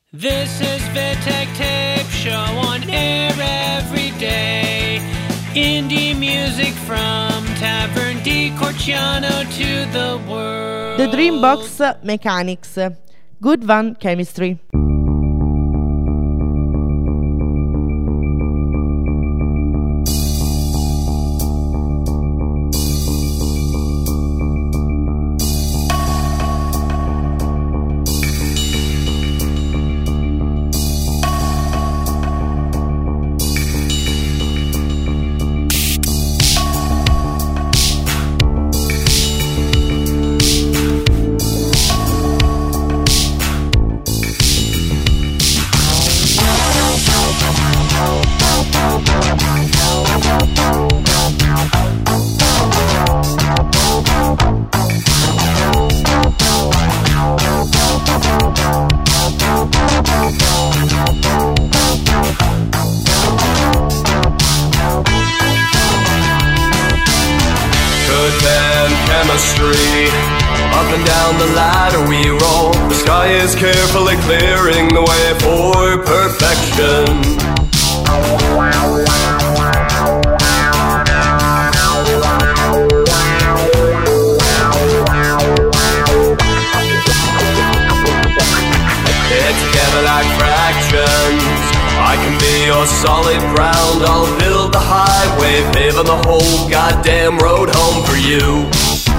This is Vitek Tape Show on air every day. Indie music from Tavern di Corciano to the world. The Dreambox Mechanics. Good Van Chemistry. Up and down the ladder we roll. The sky is carefully clearing the way for perfection. Hit together like fractions. I can be your solid ground. I'll build the highway, paving the whole goddamn road home for you.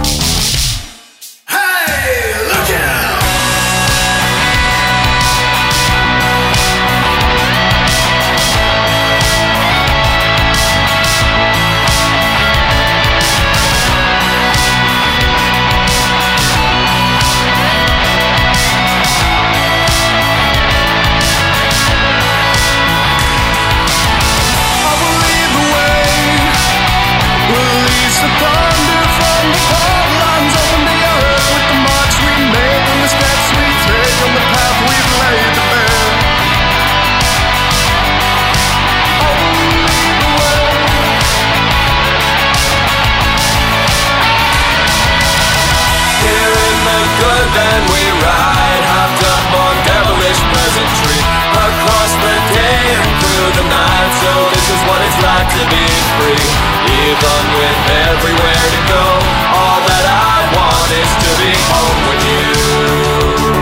Then we ride, hopped up on devilish peasantry, across the day and through the night. So this is what it's like to be free, even with everywhere to go. All that I want is to be home with you.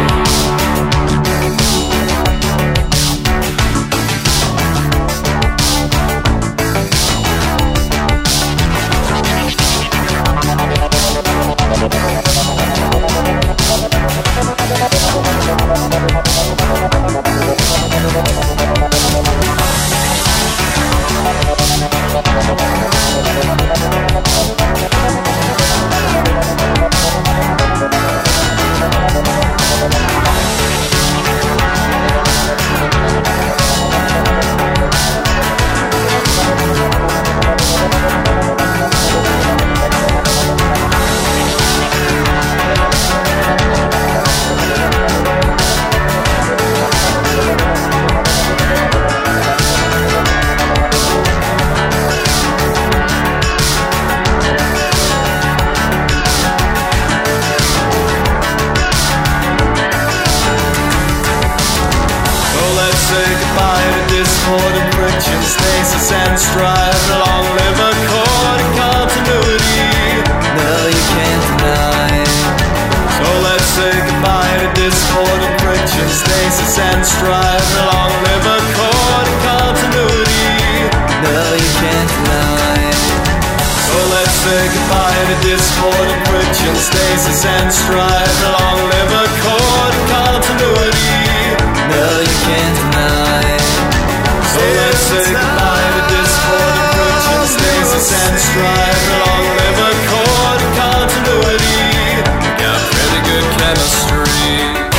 And strive, long live accord and continuity. No, you can't deny. So let's say goodbye to discord and friction, stasis and strive, long live accord and continuity. No, you can't deny. So let's say goodbye to discord and friction, stasis and strive, long live accord and continuity. No, you can't deny. So let's say goodbye to discord and friction, stasis and strive, long live accord and continuity. Got pretty good chemistry.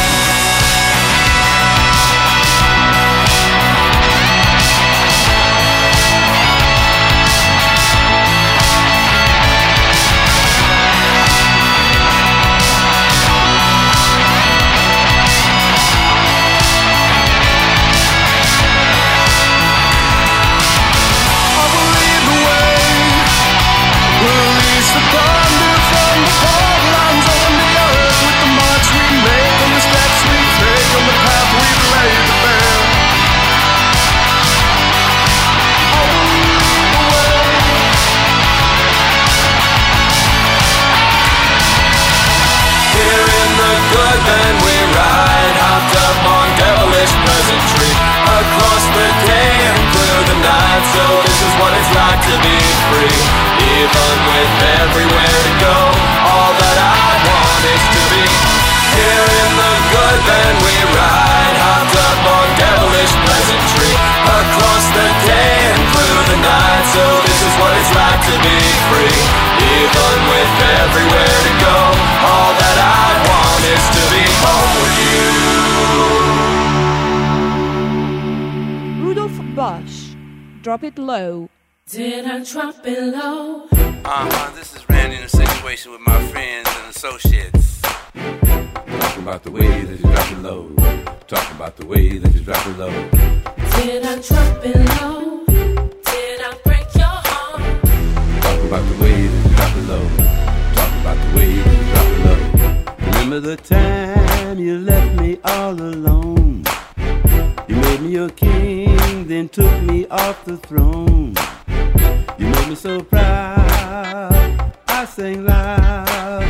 drop it low? Did I drop it low? This is Randy in a situation with my friends and associates. Talking about the way that you drop it low. Talking about the way that you drop it low. Did I drop it low? Did I break your heart? Talking about the way that you drop it low. Talking about the way that you drop it low. Remember the time you left me all alone? You made me your king, then took me off the throne. You made me so proud, I sang loud.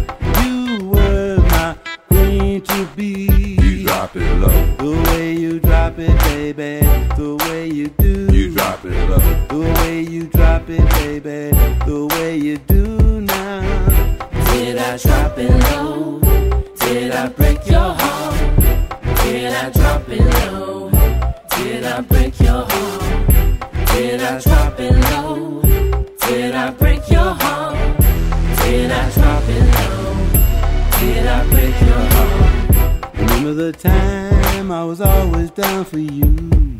You were my queen to be. You drop it low. The way you drop it, baby, the way you do. You drop it low. The way you drop it, baby, the way you do now. Did I drop it low? Did I break your heart? Did I drop it low? Did I break your heart? Did I drop it low? Did I break your heart? Did I drop it low? Did I break your heart? Remember the time I was always down for you.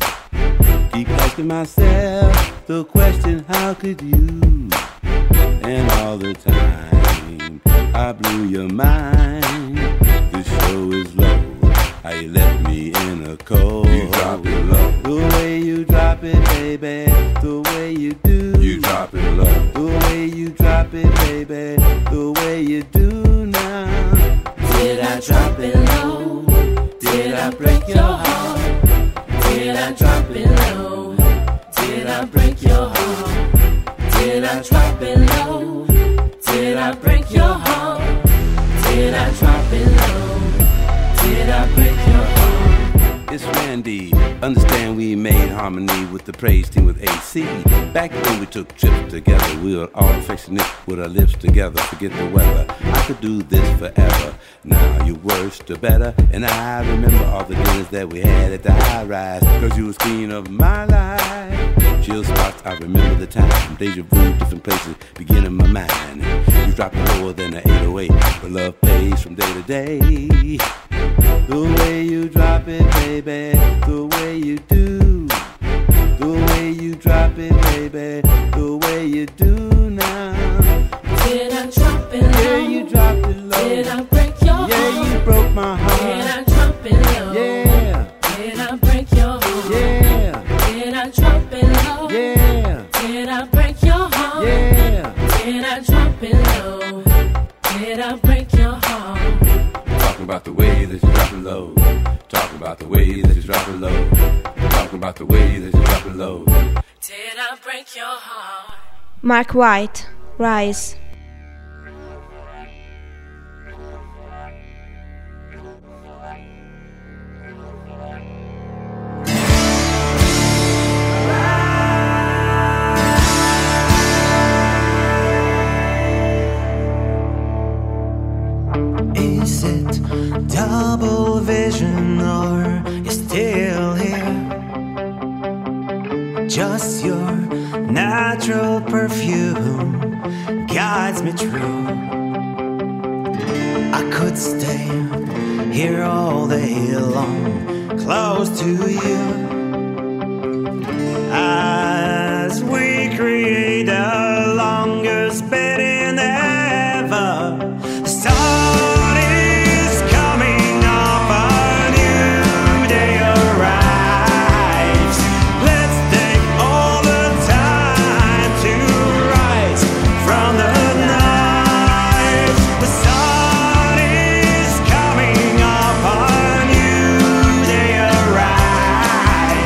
Keep asking myself the question, how could you? And all the time I blew your mind. The show is low. How you left me in a cold. You drop it low. The way you drop it, baby, the way you do. You drop it low. The way you drop it, baby, the way you do now. Did I drop it low? Did I break your heart? Did I drop it low? Did I break your heart? Did I drop it low? Did I break your heart? Did I drop it low? Did I break your heart? It's Randy. Understand we made harmony with the praise team with AC. Back when we took trips together, we were all affectionate with our lips together. Forget the weather. I could do this forever. Now you worse to better. And I remember all the dinners that we had at the high rise. Cause you was queen of my life. Chill spots, I remember the time. Deja vu, different places begin in my mind. You drop it lower than an 808. But love pays from day to day. The way you drop it, baby, the way you do. The way you drop it, baby, the way you do now. Did I drop it low? Yeah, you dropped it low. Did I break your heart? Yeah, you broke my heart. Did I drop it low? Yeah. Did I break your heart? Yeah. Did I drop it low? Yeah. Did I break your heart? Yeah. Did I drop it low? Did I break your heart? Talking about the way that you drop it low. Talking about the way that you drop it low. Talking about the way that you drop it low. Did I break your heart? Mark White, Rise. Is it double vision or you're still here? Just your natural perfume guides me through. I could stay here all day long, close to you, as we create the longest bed in ever. The sun is coming up, a new day arrives. Let's take all the time to rise from the night. The sun is coming up, a new day arrives.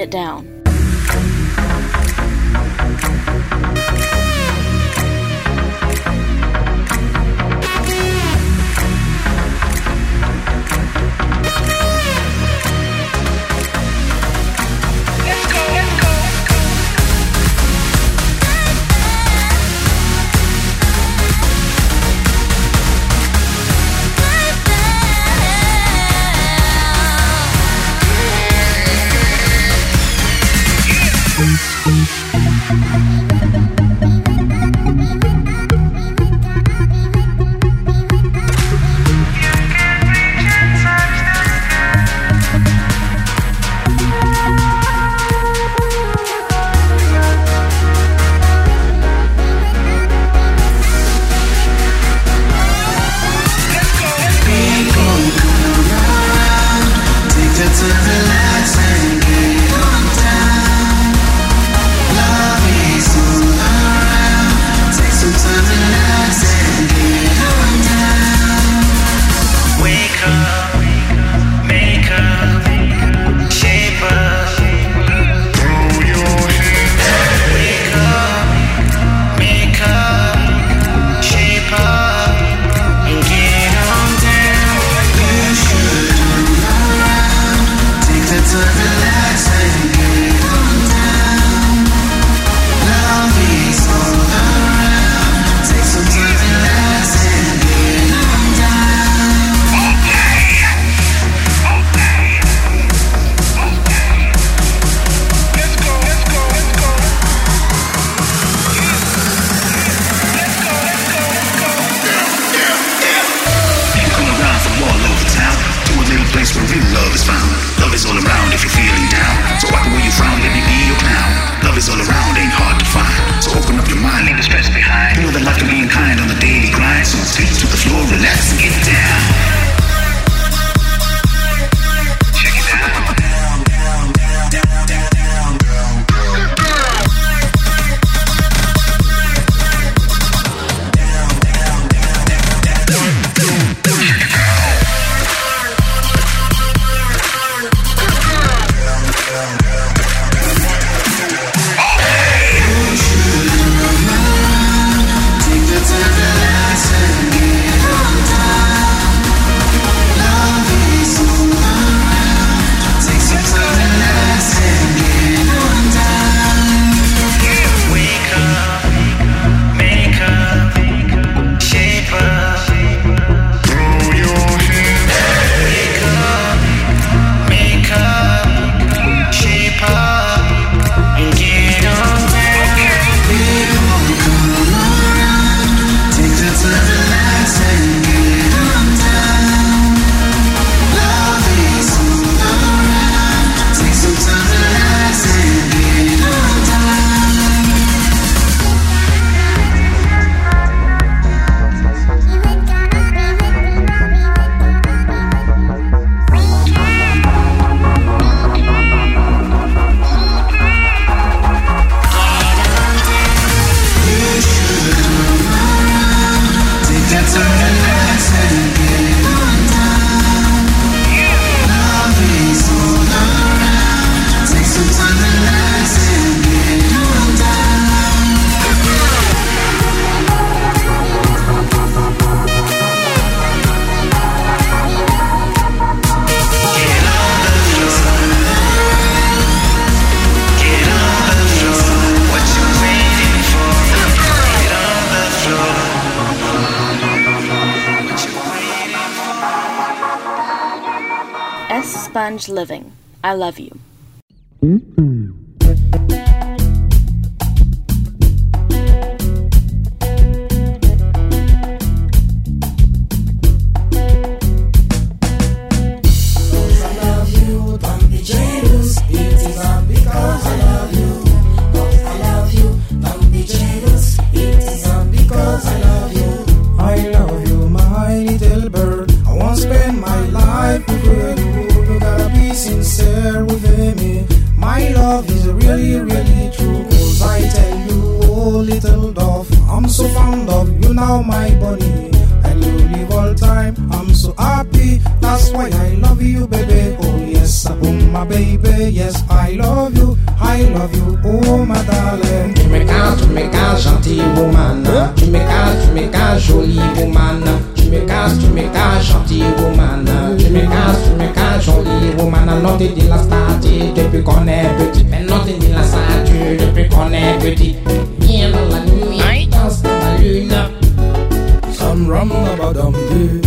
it down. Sponge Living. I love you. That's why I love you, baby. Oh yes. yes, oh my baby, yes, I love you, oh my darling. Tu me casses, gentil woman. Tu me casses, jolie woman. Tu me casses, gentil woman. Tu me casses, jolie woman. Non t'es dit la statue depuis qu'on est petit. Mais non t'es dit la statue depuis qu'on est petit. Viens dans la nuit, danse dans la lune. Some rum about them do.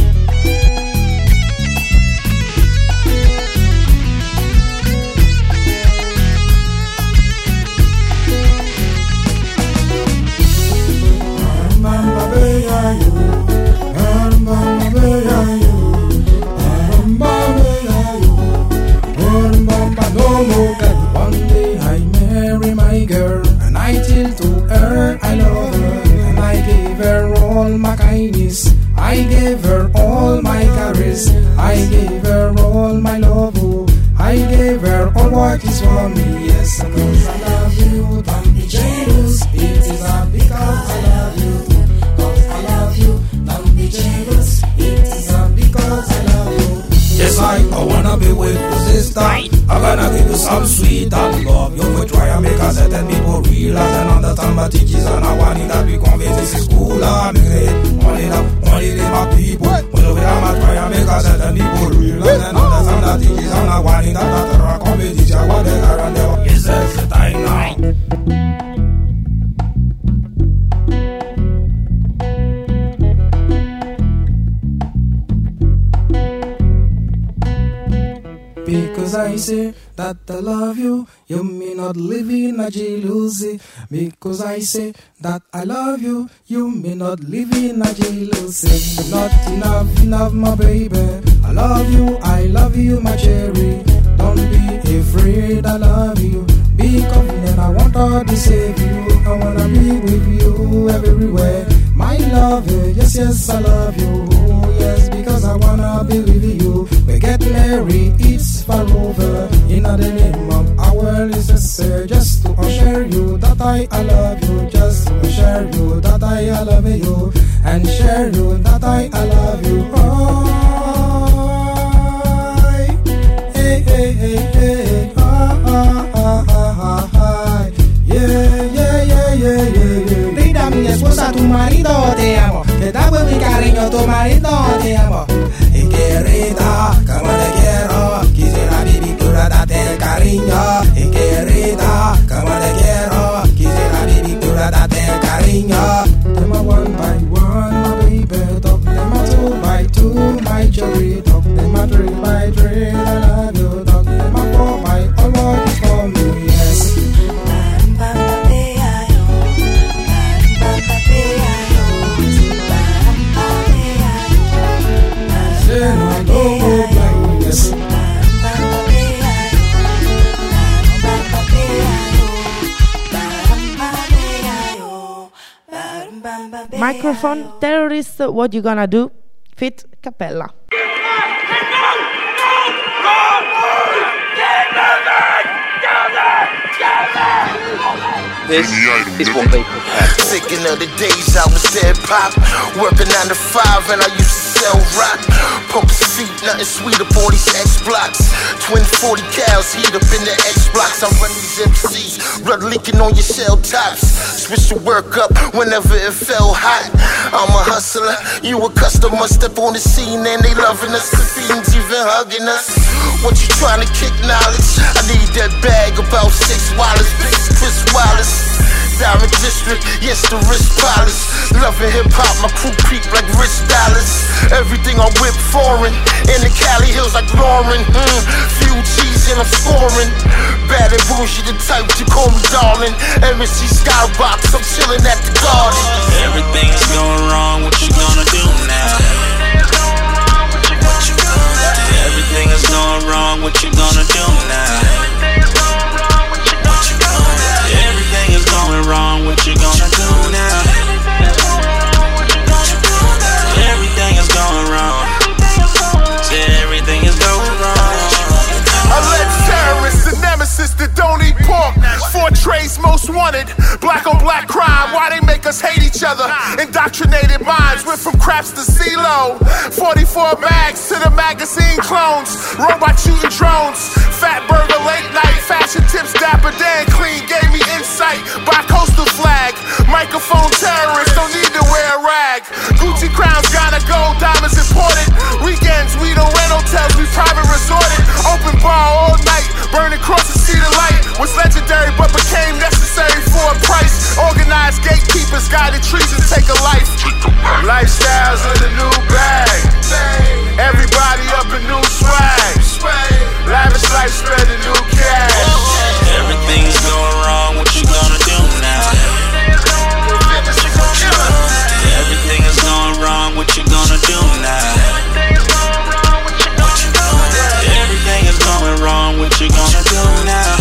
One day I marry my girl, and I tell to her I love her, and I gave her all my kindness, I gave her all my caress, I gave her all my love, oh, I gave her all what is for me. Yes, because I love you, don't be jealous. It is not because I love you, because I love you, don't be jealous. It is not because I love you. Yes, I wanna be with you, sister. I'm gonna give you some sweet and love. You will try and make a certain people realize and understand my teachers and I want it that we convey this is cool. I'm great. Only my people. When you will try and make a certain people realize and understand that teachers and I want it that I convey this is what they are and they are. Yes, that's the time now. Because I say that I love you, you may not live in a jealousy. Because I say that I love you, you may not live in a jealousy. Not enough, my baby. I love you, my cherry. Don't be afraid, I love you. Be confident, I want to save you. I wanna be with you everywhere. My love, yes, I love you. Oh, yes, because I wanna be with you. We get married, it's far over. In the name of our sister, just to assure you that I love you. Just to assure you that I love you. And share you that I love you. Oh, hey, hey, hey, hey. Brida mi esposa, tu marido te amo. Que da buen mi cariño, tu marido te amo. Y querida, como te quiero. Quisiera vivir pura, date el cariño. Y querida, como te quiero. Quisiera vivir pura, date el cariño. Them a one by one, my baby. Talk them a two by two, my cherry. Talk them a three by three, I love you. Talk them a four by all what is for me, yes. Microphone Terrorist, What You Gonna Do? Fit Cappella. This is what they prepare for. Thinking of the days I was dead pop, working 9 to 5 and I used to sell rock. Poker seat, nothing sweet up on these X blocks. Twin 40 cows, heat up in the X blocks. I run these MCs, blood leaking on your shell tops. Switch your work up whenever it felt hot. I'm a hustler, you a customer. Step on the scene and they loving us. The fiends even hugging us. What you trying to kick knowledge? I need that bag about 6 Wallace, big Chris Wallace. Diamond District, yes, the wrist polish. Loving hip-hop, my crew peep like rich dollars. Everything I whip foreign, in the Cali Hills like Lauren. Few G's and I'm scoring. Bad and bougie, the type to call me darling. MSC Skybox, I'm chilling at the garden. Everything's going wrong, what you gonna do now? Everything is going wrong, what you gonna do now? Everything is going wrong, what you gonna do now? Everything is going wrong. Said everything is going wrong. Alleged terrorists, the nemesis that don't eat pork. 4 trays most wanted, black on black crime. Why they make us hate each other. Indoctrinated minds went from craps to CeeLo. 44 mags to the magazine clones. Robot shooting drones. Fat burger late night. Fashion tips Dapper Dan Clean gave me insight. Bi-coastal flag. Microphone terrorists don't need to wear a rag. Gucci crowns gotta go. Diamonds imported. Weekends we don't rent hotels. We private resorted. Open bar all night. Burning crosses see the light. Was legendary but became necessary for a price. Organized gatekeepers guided treason take a life. Lifestyles of the new bag. Everybody up in new swag. Lavish life spreading new cash. Everything's going wrong, what you gonna do now? Everything is going wrong, what you gonna do now? Everything is going wrong, what you gonna do now?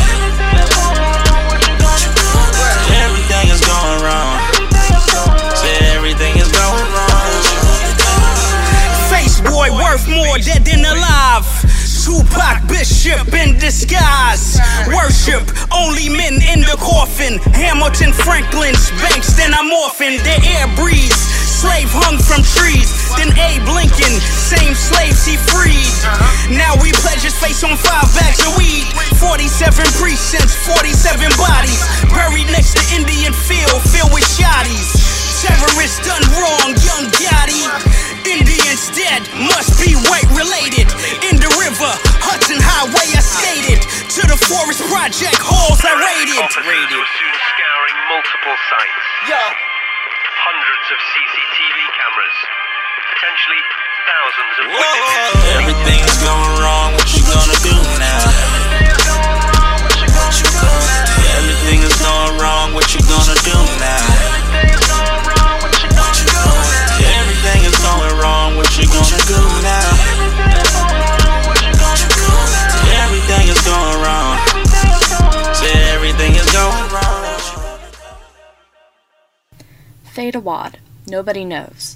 Everything is going wrong. Say everything is going wrong. Face boy worth more dead than alive. Tupac Bishop in disguise. Worship only men in the coffin. Hamilton Franklin's Banks, then I'm orphaned. The air breeze, slave hung from trees. Then Abe Lincoln, same slaves he freed. Now we pledge his face on 5 bags of weed. 47 precincts, 47 bodies. Buried next to Indian field, filled with shotties. Terrorists done wrong, young Gotti. Indians dead, must be white related. In the river, Hudson Highway I skated. To the Forest Project halls I raided. Officers were soon scouring multiple sites. Hundreds of CCTV cameras. Potentially thousands of witnesses. Everything's going wrong, what you gonna do now? Everything is going wrong, what you gonna do now? Everything is going wrong, what you gonna do now? Everything is going wrong. Say everything is going wrong. Theta Wad, Nobody Knows.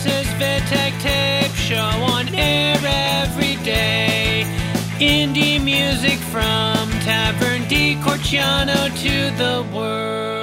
Walter's Vitek Tape Show on air every day. Indie music from Tavern di Corciano to the world.